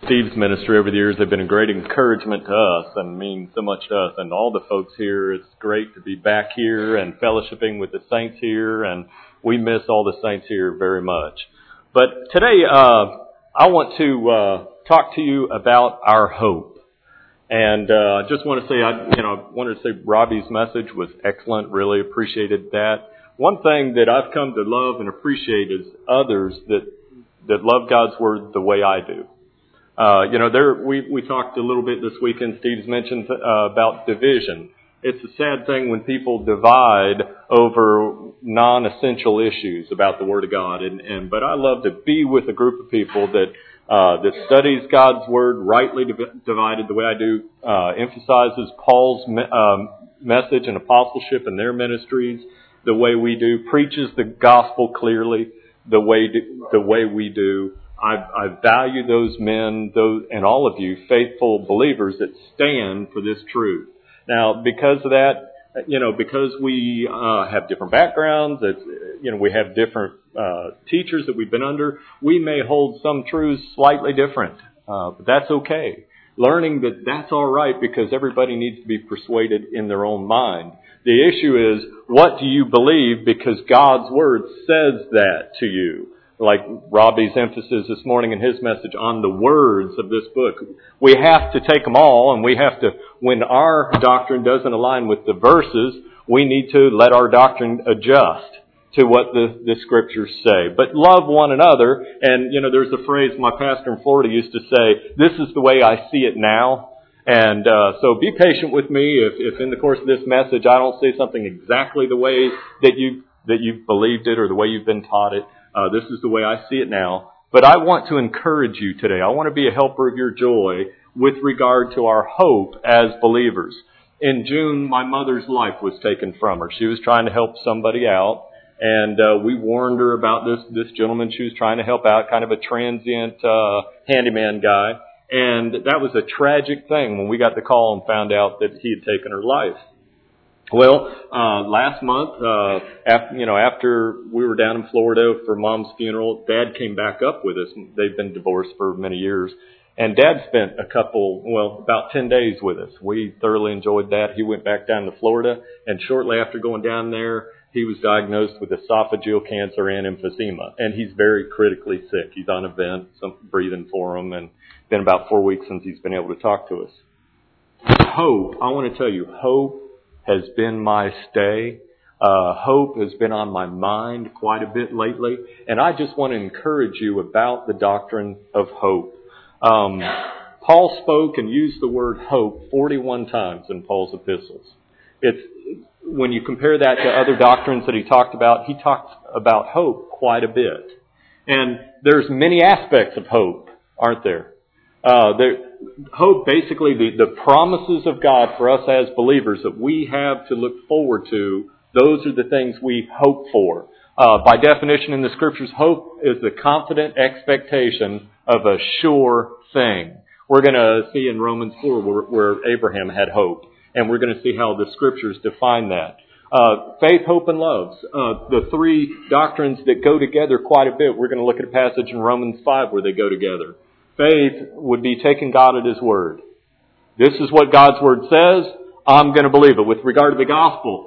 Steve's ministry over the years have been a great encouragement to us and mean so much to us and all the folks here. It's great to be back here and fellowshipping with the saints here, and we miss all the saints here very much. But today, I want to talk to you about our hope. And I just want to say, I wanted to say Robbie's message was excellent. Really appreciated that. One thing that I've come to love and appreciate is others that love God's Word the way I do. We talked a little bit this weekend. Steve's mentioned about division. It's a sad thing when people divide over non-essential issues about the Word of God. But I love to be with a group of people that studies God's Word, rightly divided the way I do, emphasizes Paul's message and apostleship in their ministries the way we do, preaches the gospel clearly the way we do. I value those men, and all of you faithful believers that stand for this truth. Now, because of that, because we have different backgrounds, we have different teachers that we've been under, we may hold some truths slightly different, but that's okay. Learning that that's all right because everybody needs to be persuaded in their own mind. The issue is, what do you believe because God's Word says that to you? Like Robbie's emphasis this morning in his message on the words of this book. We have to take them all, and we have to, when our doctrine doesn't align with the verses, we need to let our doctrine adjust to what the Scriptures say. But love one another, and there's a phrase my pastor in Florida used to say, this is the way I see it now. And so be patient with me if in the course of this message I don't say something exactly the way that you've believed it or the way you've been taught it. This is the way I see it now. But I want to encourage you today. I want to be a helper of your joy with regard to our hope as believers. In June, my mother's life was taken from her. She was trying to help somebody out, and we warned her about this gentleman she was trying to help out, kind of a transient handyman guy. And that was a tragic thing when we got the call and found out that he had taken her life. Well, last month, after we were down in Florida for Mom's funeral, Dad came back up with us. They've been divorced for many years. And Dad spent about 10 days with us. We thoroughly enjoyed that. He went back down to Florida, and shortly after going down there, he was diagnosed with esophageal cancer and emphysema. And he's very critically sick. He's on a vent, some breathing for him, and it's been about 4 weeks since he's been able to talk to us. Hope, I want to tell you, hope has been my stay. Hope has been on my mind quite a bit lately. And I just want to encourage you about the doctrine of hope. Paul spoke and used the word hope 41 times in Paul's epistles. When you compare that to other doctrines that he talked about about hope quite a bit. And there's many aspects of hope, aren't there? Hope, basically, the promises of God for us as believers that we have to look forward to, those are the things we hope for. By definition in the Scriptures, hope is the confident expectation of a sure thing. We're going to see in Romans 4 where Abraham had hope, and we're going to see how the Scriptures define that. Faith, hope, and love. The three doctrines that go together quite a bit. We're going to look at a passage in Romans 5 where they go together. Faith would be taking God at His word. This is what God's Word says. I'm going to believe it. With regard to the gospel,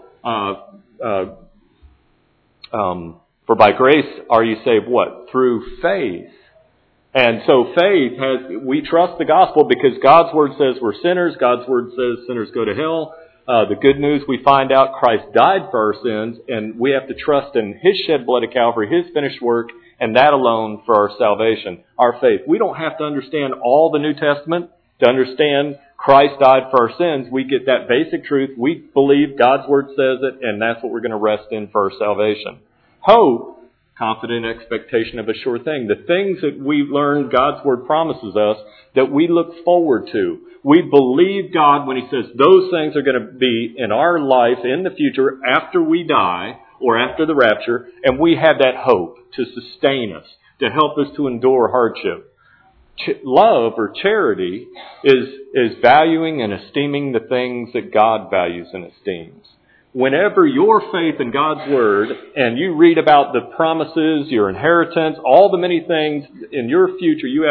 for by grace are you saved what? Through faith. And so faith we trust the gospel because God's Word says we're sinners. God's Word says sinners go to hell. The good news, we find out Christ died for our sins, and we have to trust in His shed blood at Calvary, His finished work, and that alone for our salvation, our faith. We don't have to understand all the New Testament to understand Christ died for our sins. We get that basic truth. We believe God's Word says it, and that's what we're going to rest in for our salvation. Hope, confident expectation of a sure thing. The things that we've learned God's Word promises us that we look forward to. We believe God when He says those things are going to be in our life in the future after we die or after the rapture, and we have that hope to sustain us, to help us to endure hardship. Love or charity is valuing and esteeming the things that God values and esteems. Whenever your faith in God's Word and you read about the promises, your inheritance, all the many things in your future you have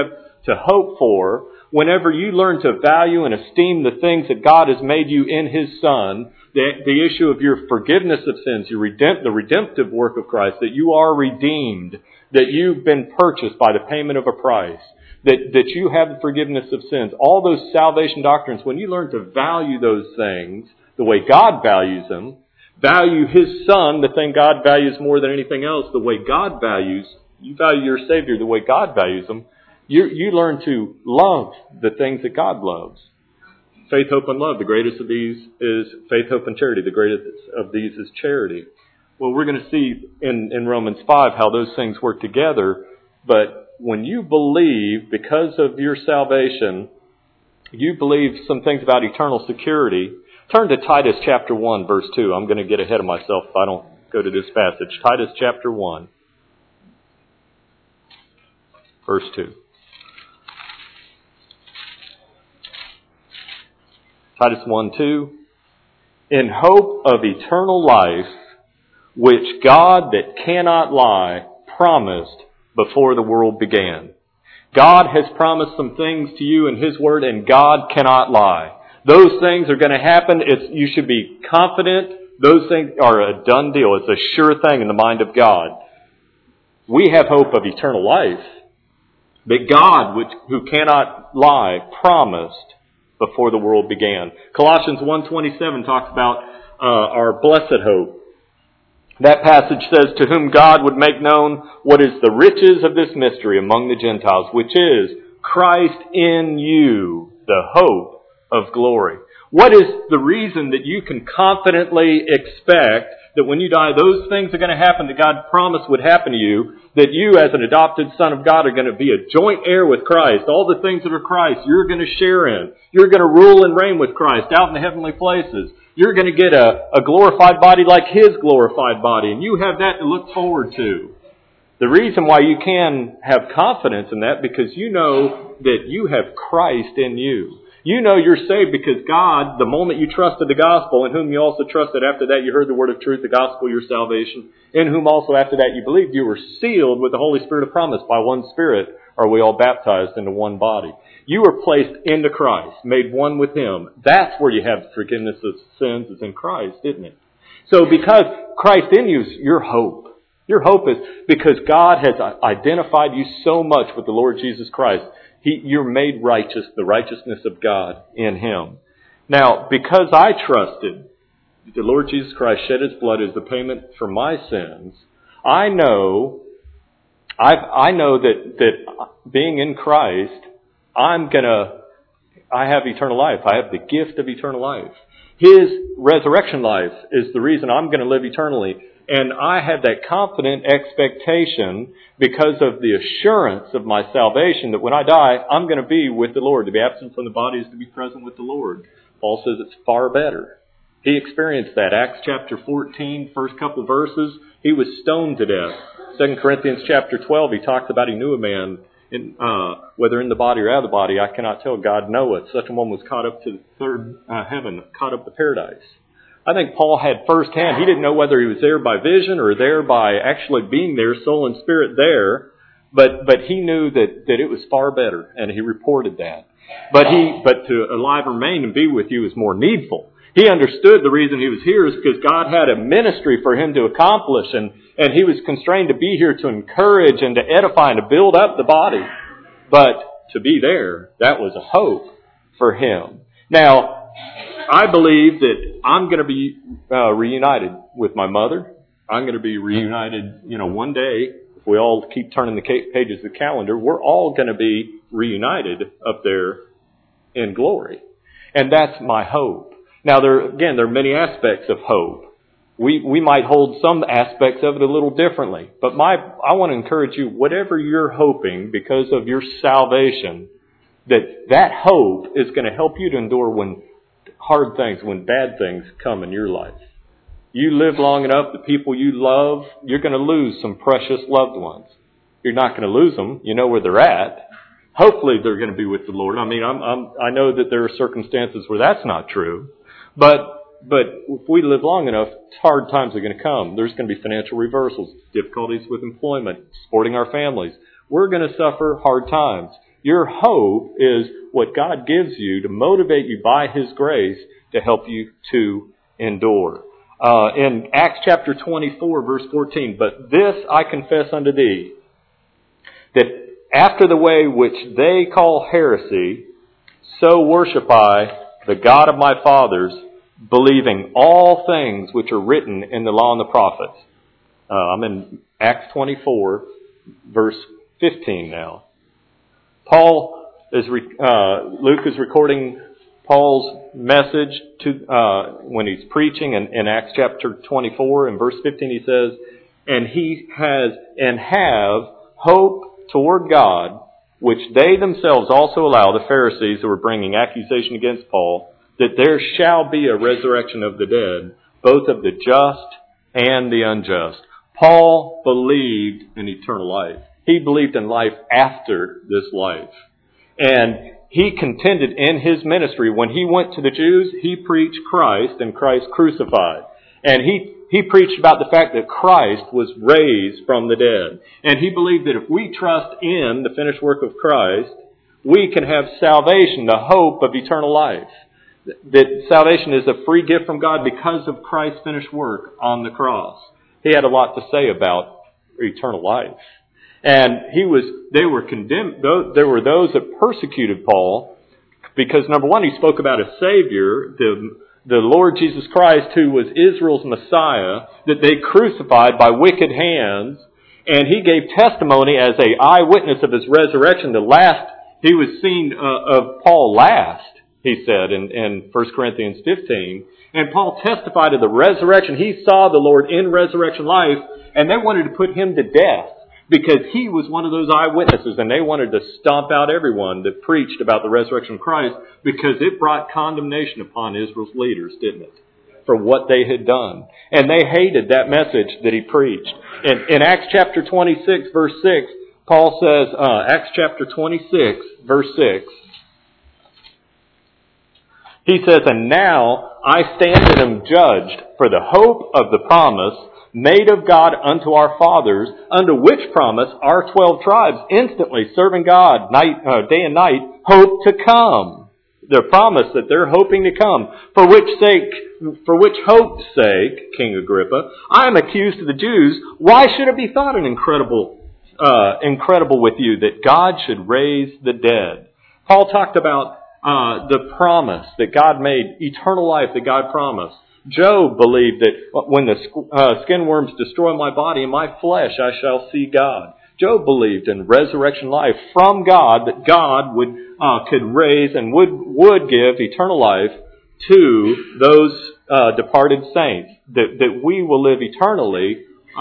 to hope for, whenever you learn to value and esteem the things that God has made you in His Son, the issue of your forgiveness of sins, the redemptive work of Christ, that you are redeemed, that you've been purchased by the payment of a price, that you have the forgiveness of sins, all those salvation doctrines, when you learn to value those things the way God values them, value His Son, the thing God values more than anything else, the way God values, you value your Savior the way God values them, you learn to love the things that God loves. Faith, hope, and love. The greatest of these is faith, hope, and charity. The greatest of these is charity. Well, we're going to see in Romans 5 how those things work together. But when you believe, because of your salvation, you believe some things about eternal security, turn to Titus chapter 1, verse 2. I'm going to get ahead of myself if I don't go to this passage. Titus chapter 1, verse 2. Titus 1:2, in hope of eternal life, which God that cannot lie promised before the world began. God has promised some things to you in His Word, and God cannot lie. Those things are going to happen. You should be confident. Those things are a done deal. It's a sure thing in the mind of God. We have hope of eternal life, but God, who cannot lie, promised before the world began. Colossians 1:27 talks about our blessed hope. That passage says, to whom God would make known what is the riches of this mystery among the Gentiles, which is Christ in you, the hope of glory. What is the reason that you can confidently expect that when you die, those things are going to happen that God promised would happen to you, that you as an adopted son of God are going to be a joint heir with Christ. All the things that are Christ, you're going to share in. You're going to rule and reign with Christ out in the heavenly places. You're going to get a glorified body like His glorified body, and you have that to look forward to. The reason why you can have confidence in that, because you know that you have Christ in you. You know you're saved because God, the moment you trusted the gospel, in whom you also trusted after that you heard the word of truth, the gospel, your salvation, in whom also after that you believed, you were sealed with the Holy Spirit of promise. By one Spirit are we all baptized into one body. You are placed into Christ, made one with Him. That's where you have forgiveness of sins, is in Christ, isn't it? So because Christ in you is your hope. Your hope is because God has identified you so much with the Lord Jesus Christ. You're made righteous, the righteousness of God in Him. Now, because I trusted the Lord Jesus Christ shed His blood as the payment for my sins, I know that being in Christ, I have eternal life. I have the gift of eternal life. His resurrection life is the reason I'm going to live eternally. And I have that confident expectation because of the assurance of my salvation that when I die, I'm going to be with the Lord. To be absent from the body is to be present with the Lord. Paul says it's far better. He experienced that. Acts chapter 14, first couple of verses, he was stoned to death. 2 Corinthians chapter 12, he talks about he knew a man, whether in the body or out of the body, I cannot tell, God knoweth. Such a one was caught up to the third heaven, caught up to paradise. I think Paul had firsthand. He didn't know whether he was there by vision or there by actually being there, soul and spirit there. But he knew that it was far better, and he reported that. But to alive remain and be with you is more needful. He understood the reason he was here is because God had a ministry for him to accomplish, and he was constrained to be here to encourage and to edify and to build up the body. But to be there, that was a hope for him. Now, I believe that I'm going to be reunited with my mother. I'm going to be reunited, one day. If we all keep turning the pages of the calendar, we're all going to be reunited up there in glory. And that's my hope. Now, there are many aspects of hope. We might hold some aspects of it a little differently. But I want to encourage you, whatever you're hoping because of your salvation, that hope is going to help you to endure when hard things, when bad things come in your life. You live long enough, the people you love, you're going to lose some precious loved ones. You're not going to lose them. You know where they're at. Hopefully they're going to be with the Lord. I mean, I know that there are circumstances where that's not true. But if we live long enough, hard times are going to come. There's going to be financial reversals, difficulties with employment, supporting our families. We're going to suffer hard times. Your hope is what God gives you to motivate you by His grace to help you to endure. In Acts chapter 24, verse 14, "But this I confess unto thee, that after the way which they call heresy, so worship I the God of my fathers, believing all things which are written in the law and the prophets." I'm in Acts 24, verse 15 now. Luke is recording Paul's message when he's preaching in Acts chapter 24. In verse 15 he says, "And he has and have hope toward God, which they themselves also allow," the Pharisees who were bringing accusation against Paul, "that there shall be a resurrection of the dead, both of the just and the unjust." Paul believed in eternal life. He believed in life after this life. And he contended in his ministry. When he went to the Jews, he preached Christ and Christ crucified. And he preached about the fact that Christ was raised from the dead. And he believed that if we trust in the finished work of Christ, we can have salvation, the hope of eternal life. That salvation is a free gift from God because of Christ's finished work on the cross. He had a lot to say about eternal life. And they were condemned. There were those that persecuted Paul because, number one, he spoke about a Savior, the Lord Jesus Christ, who was Israel's Messiah, that they crucified by wicked hands. And he gave testimony as an eyewitness of his resurrection. He was seen of Paul last, he said in 1 Corinthians 15. And Paul testified of the resurrection. He saw the Lord in resurrection life, and they wanted to put him to death because he was one of those eyewitnesses, and they wanted to stomp out everyone that preached about the resurrection of Christ because it brought condemnation upon Israel's leaders, didn't it? For what they had done. And they hated that message that he preached. In Acts chapter 26, verse 6, Paul says, Acts chapter 26, verse 6, he says, "And now I stand and am judged for the hope of the promise made of God unto our fathers, unto which promise our 12 tribes instantly serving God day and night hope to come." The promise that they're hoping to come. For which hope's sake, King Agrippa, I am accused to the Jews. Why should it be thought an incredible with you that God should raise the dead? Paul talked about the promise that God made, eternal life that God promised. Job believed that when the skin worms destroy my body and my flesh, I shall see God. Job believed in resurrection life from God, that God could raise and would give eternal life to those departed saints, that we will live eternally,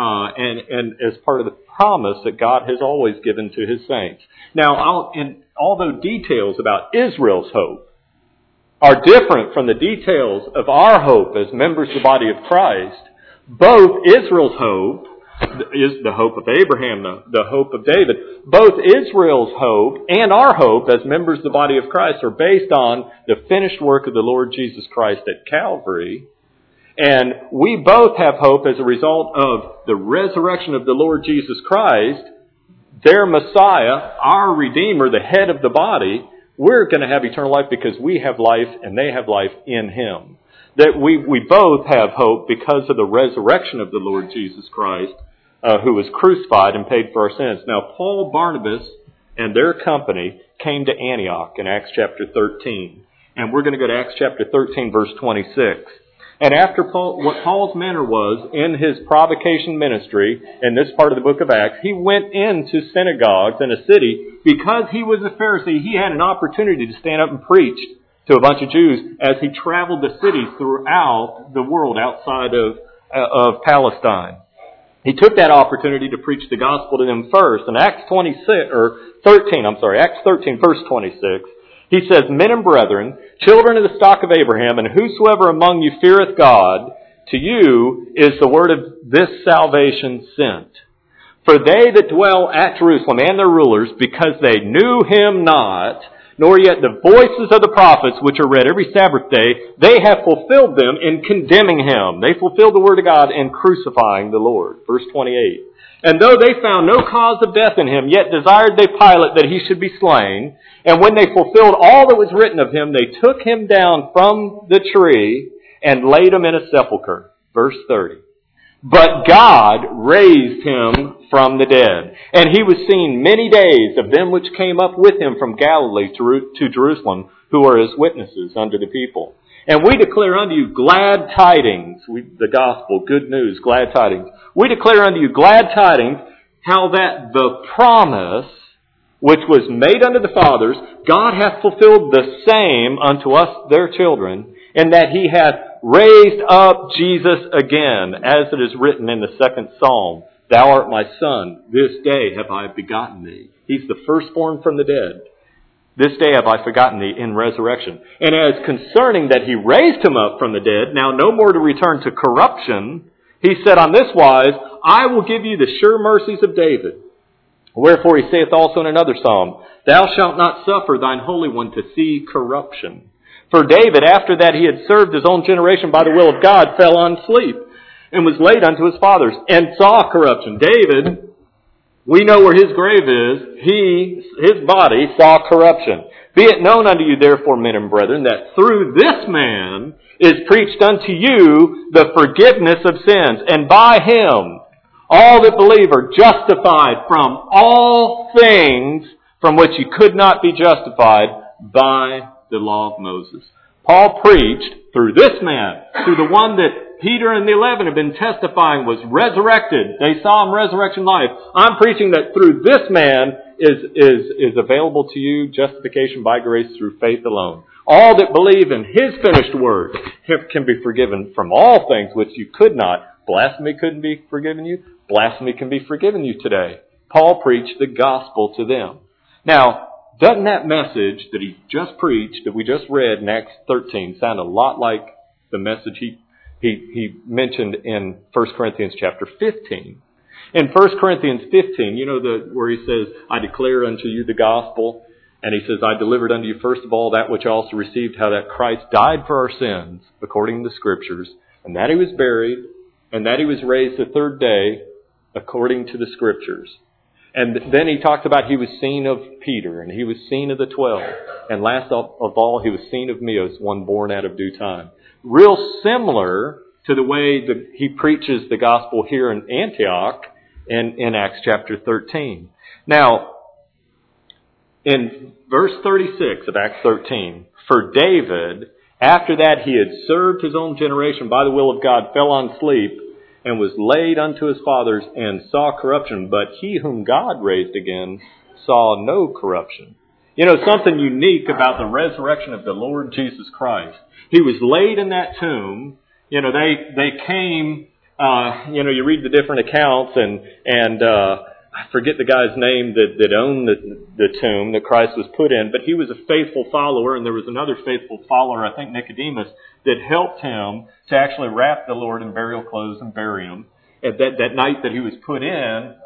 and as part of the promise that God has always given to His saints. Now, although details about Israel's hope are different from the details of our hope as members of the body of Christ, both Israel's hope is the hope of Abraham, the hope of David. Both Israel's hope and our hope as members of the body of Christ are based on the finished work of the Lord Jesus Christ at Calvary. And we both have hope as a result of the resurrection of the Lord Jesus Christ, their Messiah, our Redeemer, the head of the body. We're going to have eternal life because we have life and they have life in Him. That we both have hope because of the resurrection of the Lord Jesus Christ, who was crucified and paid for our sins. Now, Paul, Barnabas, and their company came to Antioch in Acts chapter 13. And we're going to go to Acts chapter 13, verse 26. And after what Paul's manner was in his provocation ministry in this part of the book of Acts, he went into synagogues in a city. Because he was a Pharisee, he had an opportunity to stand up and preach to a bunch of Jews as he traveled the cities throughout the world outside of Palestine. He took that opportunity to preach the gospel to them first. In Acts 13, verse 26, he says, "Men and brethren, children of the stock of Abraham, and whosoever among you feareth God, to you is the word of this salvation sent. For they that dwell at Jerusalem and their rulers, because they knew Him not, nor yet the voices of the prophets, which are read every Sabbath day, they have fulfilled them in condemning Him." They fulfilled the word of God in crucifying the Lord. Verse 28. And though they found no cause of death in him, yet desired they Pilate that he should be slain. And when they fulfilled all that was written of him, they took him down from the tree and laid him in a sepulchre. Verse 30. But God raised him from the dead. And he was seen many days of them which came up with him from Galilee to Jerusalem, who are his witnesses unto the people. And we declare unto you glad tidings, the gospel, good news, glad tidings. We declare unto you glad tidings, how that the promise which was made unto the fathers, God hath fulfilled the same unto us their children, and that he hath raised up Jesus again, as it is written in the 2nd Psalm, Thou art my son, this day have I begotten thee. He's the firstborn from the dead. This day have I forgotten thee in resurrection. And as concerning that he raised him up from the dead, now no more to return to corruption, he said on this wise, I will give you the sure mercies of David. Wherefore he saith also in another psalm, Thou shalt not suffer thine Holy One to see corruption. For David, after that he had served his own generation by the will of God, fell on sleep, and was laid unto his fathers, and saw corruption. David, we know where his grave is. His body saw corruption. Be it known unto you, therefore, men and brethren, that through this man is preached unto you the forgiveness of sins. And by him, all that believe are justified from all things from which you could not be justified by the law of Moses. Paul preached through this man, through the one that Peter and the 11 have been testifying was resurrected. They saw him resurrection life. I'm preaching that through this man is available to you justification by grace through faith alone. All that believe in his finished work can be forgiven from all things which you could not. Blasphemy couldn't be forgiven you. Blasphemy can be forgiven you today. Paul preached the gospel to them. Now, doesn't that message that he just preached, that we just read in Acts 13, sound a lot like the message he mentioned in 1 Corinthians chapter 15? In 1 Corinthians 15, you know where he says, I declare unto you the gospel. And he says, I delivered unto you first of all that which I also received, how that Christ died for our sins, according to the Scriptures, and that he was buried, and that he was raised the third day, according to the Scriptures. And then he talked about he was seen of Peter, and he was seen of the 12. And last of all, he was seen of me as one born out of due time. Real similar to the way that he preaches the gospel here in Antioch in Acts chapter 13. Now, in verse 36 of Acts 13, for David, after that he had served his own generation by the will of God, fell on sleep, and was laid unto his fathers, and saw corruption. But he whom God raised again saw no corruption. You know, something unique about the resurrection of the Lord Jesus Christ. He was laid in that tomb. You know, they came, you read the different accounts, and I forget the guy's name that owned the tomb that Christ was put in, but he was a faithful follower, and there was another faithful follower, I think Nicodemus, that helped him to actually wrap the Lord in burial clothes and bury him. At that night that he was put in,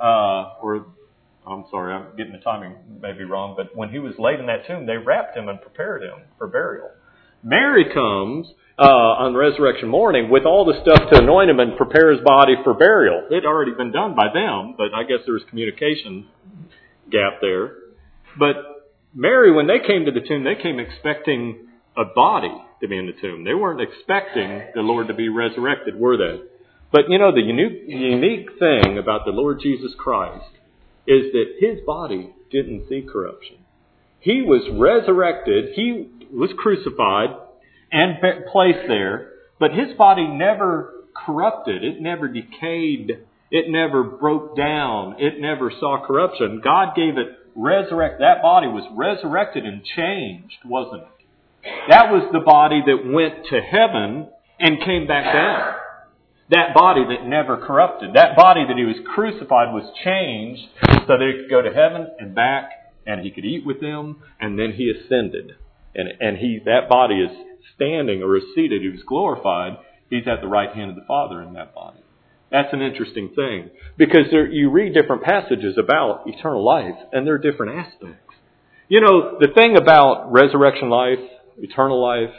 I'm sorry, I'm getting the timing maybe wrong, but when he was laid in that tomb, they wrapped him and prepared him for burial. Mary comes on resurrection morning with all the stuff to anoint him and prepare his body for burial. It had already been done by them, but I guess there was communication gap there. But Mary, when they came to the tomb, they came expecting a body to be in the tomb. They weren't expecting the Lord to be resurrected, were they? But you know, the unique thing about the Lord Jesus Christ is that his body didn't see corruption. He was resurrected. He was crucified and placed there, but his body never corrupted. It never decayed. It never broke down. It never saw corruption. God gave it that body was resurrected and changed, wasn't it? That was the body that went to heaven and came back down. That body that never corrupted. That body that he was crucified was changed so that he could go to heaven and back, and he could eat with them, and then he ascended. And that body is standing or is seated. He was glorified. He's at the right hand of the Father in that body. That's an interesting thing. Because you read different passages about eternal life, and there are different aspects. You know, the thing about resurrection life, eternal life,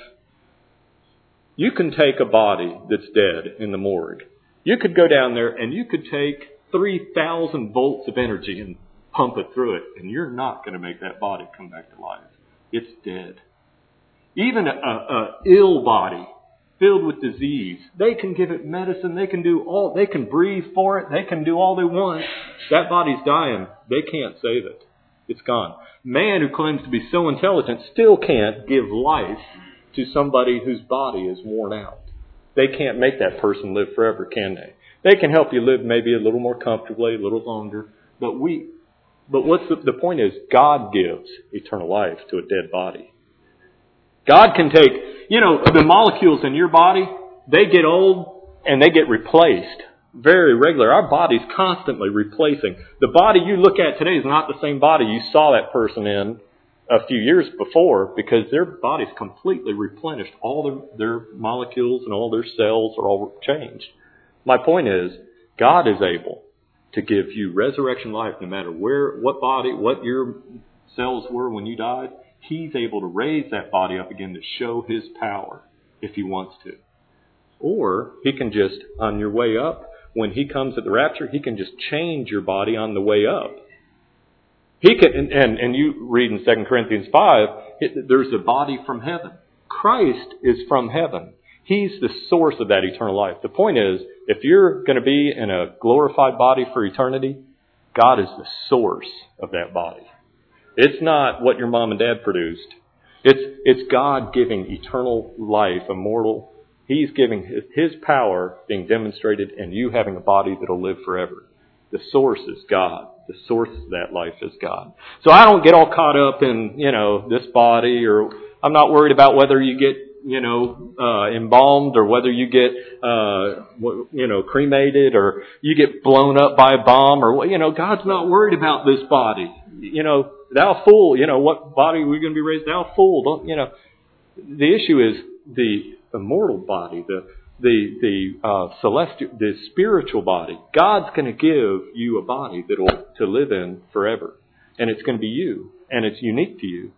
you can take a body that's dead in the morgue. You could go down there and you could take 3,000 volts of energy and pump it through it, and you're not going to make that body come back to life. It's dead. Even a ill body filled with disease, they can give it medicine, they can breathe for it, they can do all they want. That body's dying. They can't save it. It's gone. Man who claims to be so intelligent still can't give life to somebody whose body is worn out. They can't make that person live forever, can they? They can help you live maybe a little more comfortably, a little longer. But what's the point is, God gives eternal life to a dead body. God can take, the molecules in your body, they get old and they get replaced very regular. Our body's constantly replacing. The body you look at today is not the same body you saw that person in a few years before, because their body's completely replenished. All their molecules and all their cells are all changed. My point is, God is able to give you resurrection life no matter what your cells were when you died. He's able to raise that body up again to show His power if He wants to. Or He can just, on your way up, when He comes at the rapture, He can just change your body on the way up. He can, and you read in 2 Corinthians 5, there's a body from heaven. Christ is from heaven. He's the source of that eternal life. The point is, if you're going to be in a glorified body for eternity, God is the source of that body. It's not what your mom and dad produced. It's God giving eternal life, immortal. He's giving His power being demonstrated, and you having a body that'll live forever. The source is God. The source of that life is God. So I don't get all caught up in, this body, or I'm not worried about whether you get, embalmed, or whether you get, cremated, or you get blown up by a bomb, or, God's not worried about this body. Thou fool, what body are we going to be raised? Thou fool, the issue is the immortal body, the celestial, the spiritual body. God's going to give you a body to live in forever. And it's going to be you. And it's unique to you.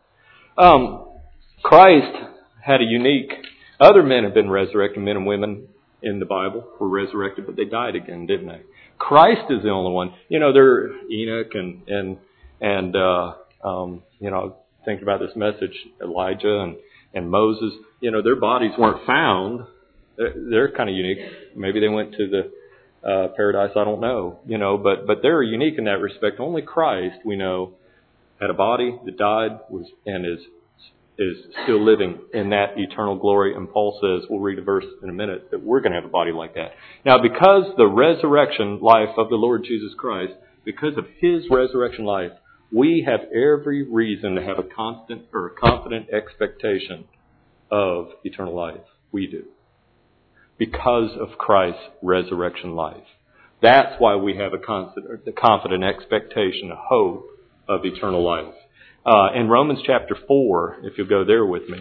Christ had a unique, other men have been resurrected, men and women in the Bible were resurrected, but they died again, didn't they? Christ is the only one. There are Enoch and thinking about this message, Elijah and Moses, their bodies weren't found. They're kind of unique. Maybe they went to the paradise, I don't know. But they're unique in that respect. Only Christ, we know, had a body that died and is still living in that eternal glory. And Paul says, we'll read a verse in a minute, that we're going to have a body like that. Now, because the resurrection life of the Lord Jesus Christ, because of His resurrection life, we have every reason to have a constant or a confident expectation of eternal life. We do. Because of Christ's resurrection life. That's why we have a confident expectation, a hope of eternal life. In Romans chapter 4, if you'll go there with me.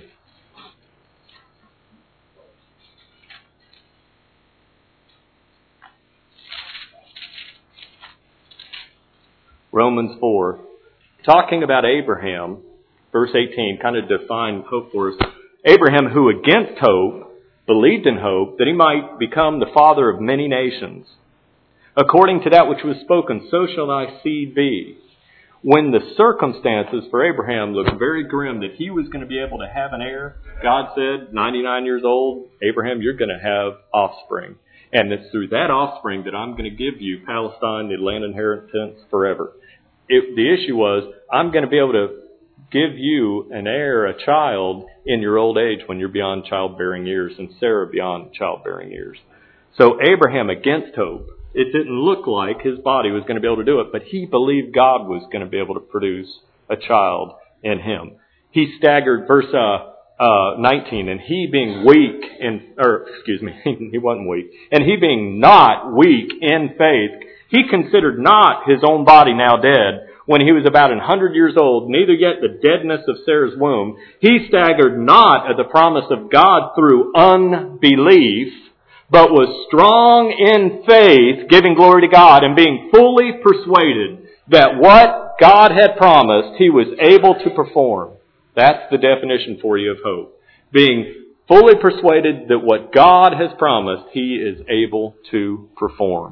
Romans 4. Talking about Abraham, verse 18, kind of defined hope for us. Abraham, who against hope, believed in hope, that he might become the father of many nations. According to that which was spoken, so shall thy seed be. When the circumstances for Abraham looked very grim, that he was going to be able to have an heir, God said, 99 years old, Abraham, you're going to have offspring. And it's through that offspring that I'm going to give you Palestine, the land inheritance, forever. The issue was, I'm going to be able to give you an heir, a child, in your old age when you're beyond childbearing years, and Sarah beyond childbearing years. So Abraham, against hope, it didn't look like his body was going to be able to do it, but he believed God was going to be able to produce a child in him. He staggered, verse 19, and he being weak he wasn't weak, and he being not weak in faith, he considered not his own body now dead, when he was about 100 years old, neither yet the deadness of Sarah's womb. He staggered not at the promise of God through unbelief, but was strong in faith, giving glory to God, and being fully persuaded that what God had promised, He was able to perform. That's the definition for you of hope. Being fully persuaded that what God has promised, He is able to perform.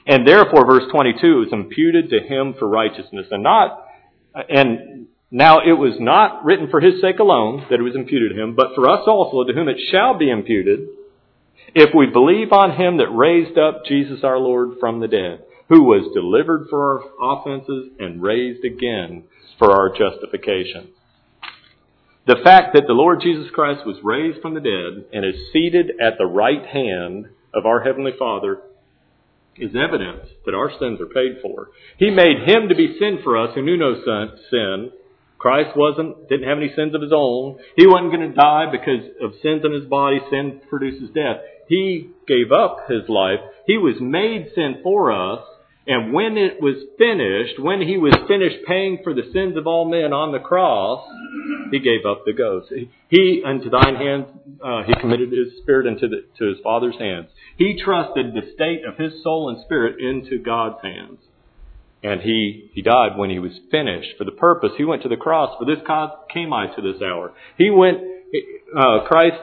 And therefore, verse 22, it was imputed to him for righteousness. And now it was not written for his sake alone that it was imputed to him, but for us also, to whom it shall be imputed, if we believe on him that raised up Jesus our Lord from the dead, who was delivered for our offenses and raised again for our justification. The fact that the Lord Jesus Christ was raised from the dead and is seated at the right hand of our Heavenly Father is evidence that our sins are paid for. He made him to be sin for us who knew no sin. Christ didn't have any sins of his own. He wasn't going to die because of sins in his body. Sin produces death. He gave up his life. He was made sin for us. And when it was finished, when he was finished paying for the sins of all men on the cross, he gave up the ghost. He, unto thine hands, he committed his spirit to his Father's hands. He trusted the state of his soul and spirit into God's hands. And he died when he was finished. For the purpose, he went to the cross. For this cause came I to this hour. He went, Christ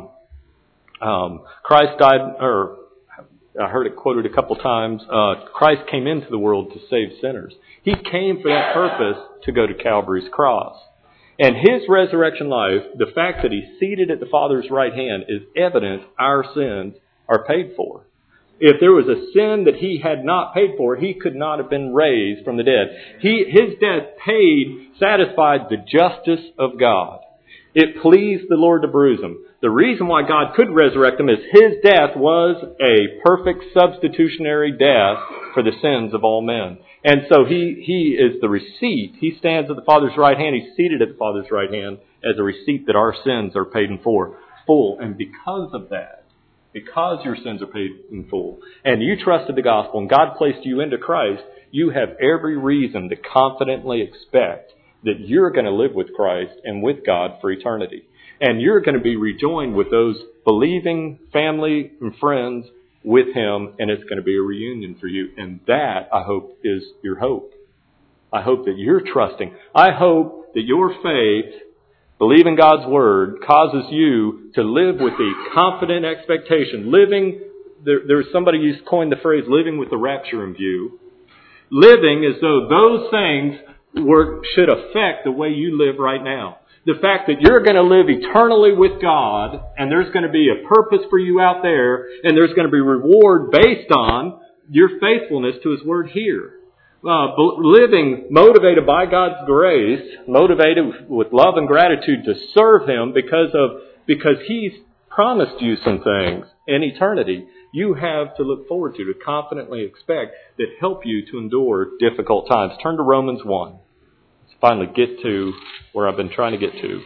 died, or I heard it quoted a couple times, Christ came into the world to save sinners. He came for that purpose to go to Calvary's cross. And his resurrection life, the fact that he's seated at the Father's right hand, is evidence our sins are paid for. If there was a sin that he had not paid for, he could not have been raised from the dead. His death satisfied the justice of God. It pleased the Lord to bruise him. The reason why God could resurrect him is his death was a perfect substitutionary death for the sins of all men. And so he is the receipt. He stands at the Father's right hand. He's seated at the Father's right hand as a receipt that our sins are paid in full. And because of that, because your sins are paid in full, and you trusted the gospel, and God placed you into Christ, you have every reason to confidently expect that you're going to live with Christ and with God for eternity. And you're going to be rejoined with those believing family and friends with him, and it's going to be a reunion for you. And that, I hope, is your hope. I hope that you're trusting. I hope that your faith, believing God's word, causes you to live with the confident expectation. There's somebody who's coined the phrase, living with the rapture in view. Living as though those things should affect the way you live right now. The fact that you're going to live eternally with God, and there's going to be a purpose for you out there, and there's going to be reward based on your faithfulness to his word here. Living motivated by God's grace, motivated with love and gratitude to serve him because he's promised you some things in eternity you have to look forward to confidently expect that help you to endure difficult times. Turn to Romans 1. Let's finally get to where I've been trying to get to.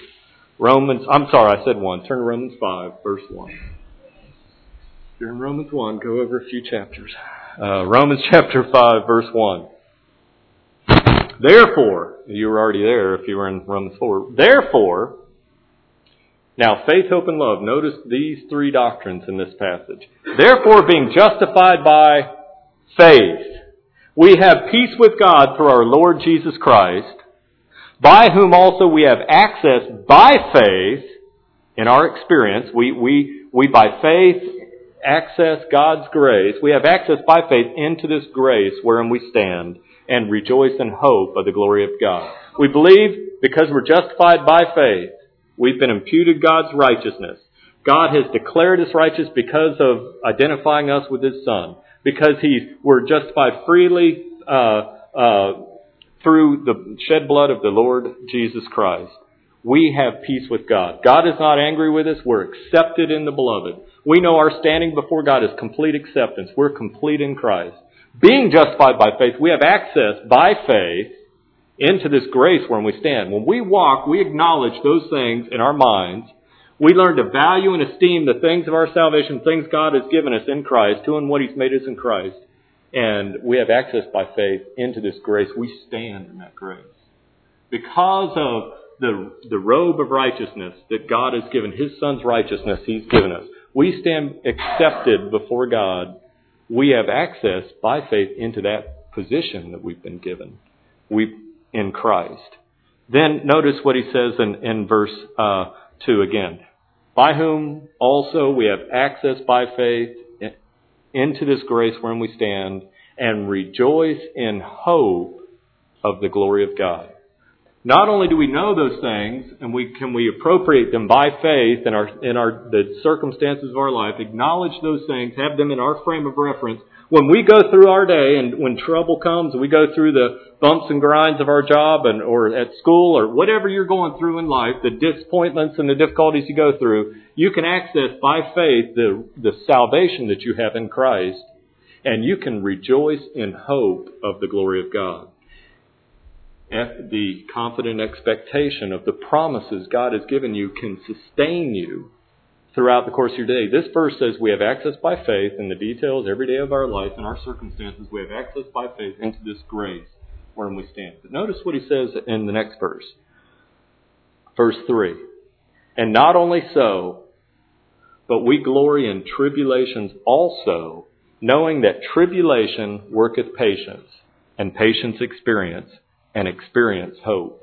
I said 1. Turn to Romans 5, verse 1. If you're in Romans 1, go over a few chapters. Romans chapter 5, verse 1. Therefore, you were already there if you were in Romans 4. Therefore, now faith, hope, and love. Notice these three doctrines in this passage. Therefore, being justified by faith, we have peace with God through our Lord Jesus Christ, by whom also we have access by faith. In our experience, we by faith access God's grace. We have access by faith into this grace wherein we stand and rejoice in hope of the glory of God. We believe because we're justified by faith, we've been imputed God's righteousness. God has declared us righteous because of identifying us with his Son. Because we're justified freely through the shed blood of the Lord Jesus Christ. We have peace with God. God is not angry with us. We're accepted in the Beloved. We know our standing before God is complete acceptance. We're complete in Christ. Being justified by faith, we have access by faith into this grace wherein we stand. When we walk, we acknowledge those things in our minds. We learn to value and esteem the things of our salvation, things God has given us in Christ, to and what he's made us in Christ. And we have access by faith into this grace. We stand in that grace. Because of the robe of righteousness that God has given, his Son's righteousness he's given us, we stand accepted before God. We have access by faith into that position that we've been given. In Christ. Then notice what he says in verse 2 again. By whom also we have access by faith into this grace wherein we stand and rejoice in hope of the glory of God. Not only do we know those things, and can we appropriate them by faith in the circumstances of our life, acknowledge those things, have them in our frame of reference. When we go through our day and when trouble comes, we go through the bumps and grinds of our job or at school or whatever you're going through in life, the disappointments and the difficulties you go through, you can access by faith the salvation that you have in Christ, and you can rejoice in hope of the glory of God. The confident expectation of the promises God has given you can sustain you throughout the course of your day. This verse says we have access by faith in the details every day of our life and our circumstances. We have access by faith into this grace wherein we stand. But notice what he says in the next verse. Verse 3. And not only so, but we glory in tribulations also, knowing that tribulation worketh patience, and patience experience, and experience hope.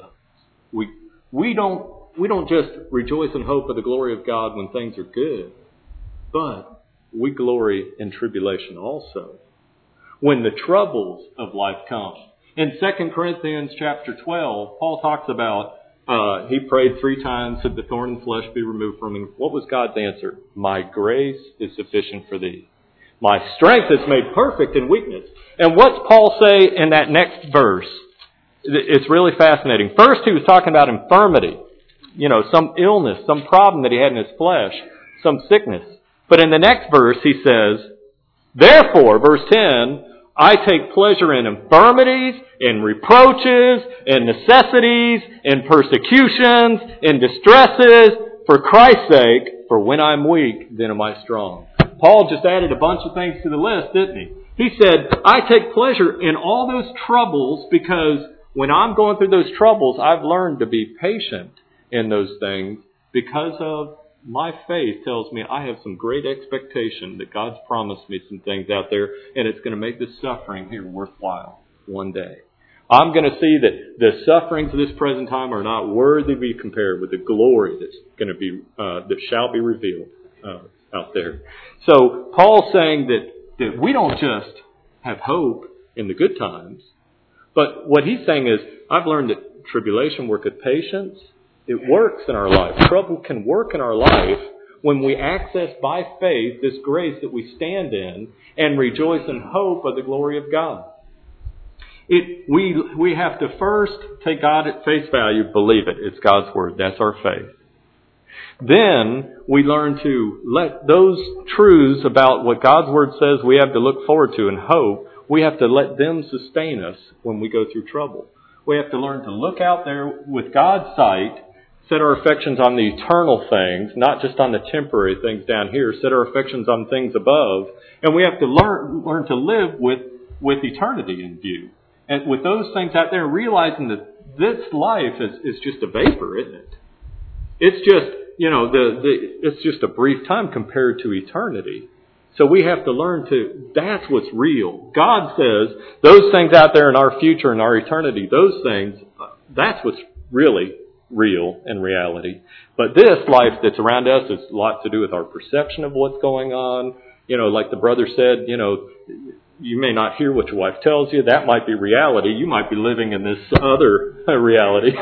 We don't just rejoice in hope of the glory of God when things are good, but we glory in tribulation also. When the troubles of life come. In 2 Corinthians chapter 12, Paul talks about, he prayed 3 times that the thorn in the flesh be removed from him. What was God's answer? My grace is sufficient for thee. My strength is made perfect in weakness. And what's Paul say in that next verse? It's really fascinating. First, he was talking about infirmity. Some illness, some problem that he had in his flesh, some sickness. But in the next verse, he says, therefore, verse 10, I take pleasure in infirmities, in reproaches, in necessities, in persecutions, in distresses, for Christ's sake, for when I'm weak, then am I strong. Paul just added a bunch of things to the list, didn't he? He said, I take pleasure in all those troubles because when I'm going through those troubles, I've learned to be patient in those things because of my faith tells me I have some great expectation that God's promised me some things out there, and it's going to make this suffering here worthwhile one day. I'm going to see that the sufferings of this present time are not worthy to be compared with the glory that's going to be that shall be revealed out there. So Paul's saying that we don't just have hope in the good times, but what he's saying is, I've learned that tribulation worketh patience. It works in our life. Trouble can work in our life when we access by faith this grace that we stand in and rejoice in hope of the glory of God. We have to first take God at face value, believe it. It's God's Word. That's our faith. Then we learn to let those truths about what God's Word says we have to look forward to and hope, we have to let them sustain us when we go through trouble. We have to learn to look out there with God's sight, set our affections on the eternal things, not just on the temporary things down here, set our affections on things above, and we have to learn to live with eternity in view. And with those things out there, realizing that this life is just a vapor, isn't it? It's just, it's just a brief time compared to eternity. So we have to learn that's what's real. God says those things out there in our future and our eternity, those things, that's what's really real and reality. But this life that's around us has a lot to do with our perception of what's going on. Like the brother said, you may not hear what your wife tells you. That might be reality. You might be living in this other reality.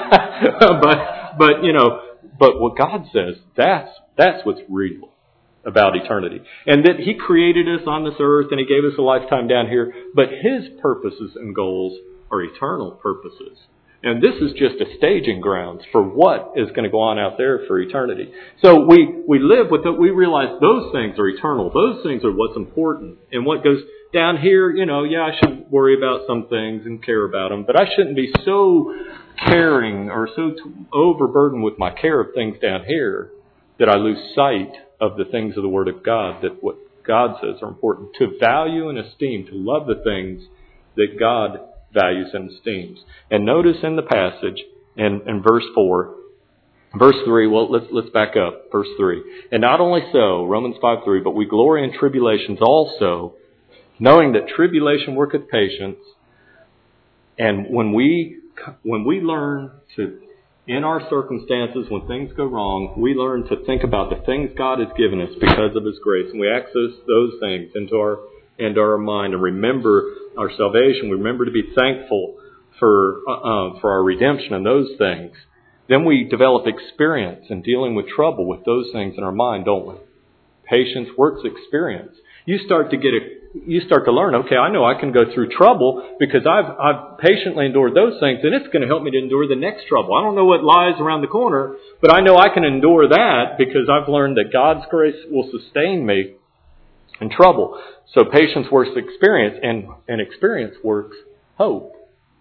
But what God says, that's what's real about eternity. And that He created us on this earth and He gave us a lifetime down here. But His purposes and goals are eternal purposes. And this is just a staging grounds for what is going to go on out there for eternity. So we live with it. We realize those things are eternal. Those things are what's important. And what goes down here, I should worry about some things and care about them. But I shouldn't be so caring or so overburdened with my care of things down here that I lose sight of the things of the Word of God, that what God says are important. To value and esteem, to love the things that God values and esteems. And notice in the passage, in verse 4, verse 3, let's back up. Verse 3. And not only so, Romans 5:3, but we glory in tribulations also, knowing that tribulation worketh patience. And when we learn to, in our circumstances, when things go wrong, we learn to think about the things God has given us because of His grace. And we access those things into into our mind and remember our salvation, remember to be thankful for our redemption and those things, then we develop experience in dealing with trouble with those things in our mind, don't we? Patience works experience. You start to learn, okay, I know I can go through trouble because I've patiently endured those things, and it's going to help me to endure the next trouble. I don't know what lies around the corner, but I know I can endure that because I've learned that God's grace will sustain me in trouble. So patience works experience, and experience works hope.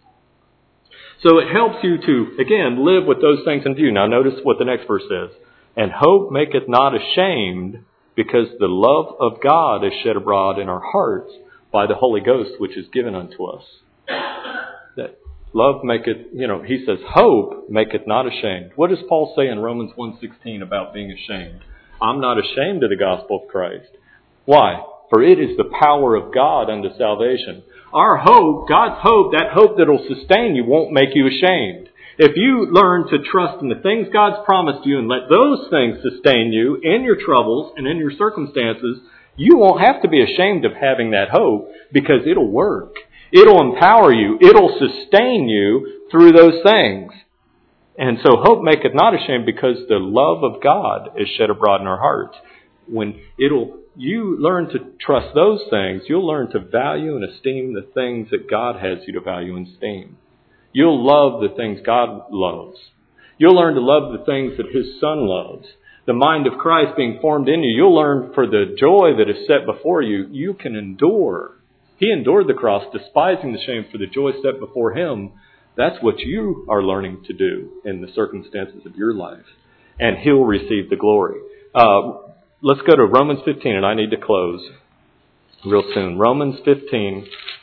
So it helps you to, again, live with those things in view. Now notice what the next verse says. And hope maketh not ashamed, because the love of God is shed abroad in our hearts by the Holy Ghost, which is given unto us. That love maketh, he says, hope maketh not ashamed. What does Paul say in Romans 1:16 about being ashamed? I'm not ashamed of the gospel of Christ. Why? For it is the power of God unto salvation. Our hope, God's hope, that hope that will sustain you, won't make you ashamed. If you learn to trust in the things God's promised you and let those things sustain you in your troubles and in your circumstances, you won't have to be ashamed of having that hope because it'll work. It'll empower you. It'll sustain you through those things. And so hope maketh not ashamed, because the love of God is shed abroad in our hearts. When you learn to trust those things, you'll learn to value and esteem the things that God has you to value and esteem. You'll love the things God loves. You'll learn to love the things that His Son loves. The mind of Christ being formed in you, you'll learn for the joy that is set before you, you can endure. He endured the cross, despising the shame, for the joy set before Him. That's what you are learning to do in the circumstances of your life. And He'll receive the glory. Let's go to Romans 15, and I need to close real soon. Romans 15.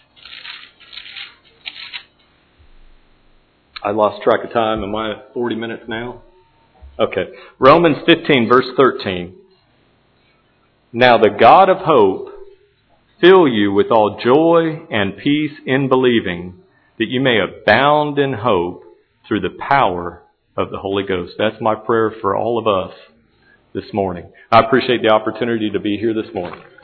I lost track of time. Am I at 40 minutes now? Okay. Romans 15, verse 13. Now the God of hope fill you with all joy and peace in believing, that you may abound in hope through the power of the Holy Ghost. That's my prayer for all of us this morning. I appreciate the opportunity to be here this morning.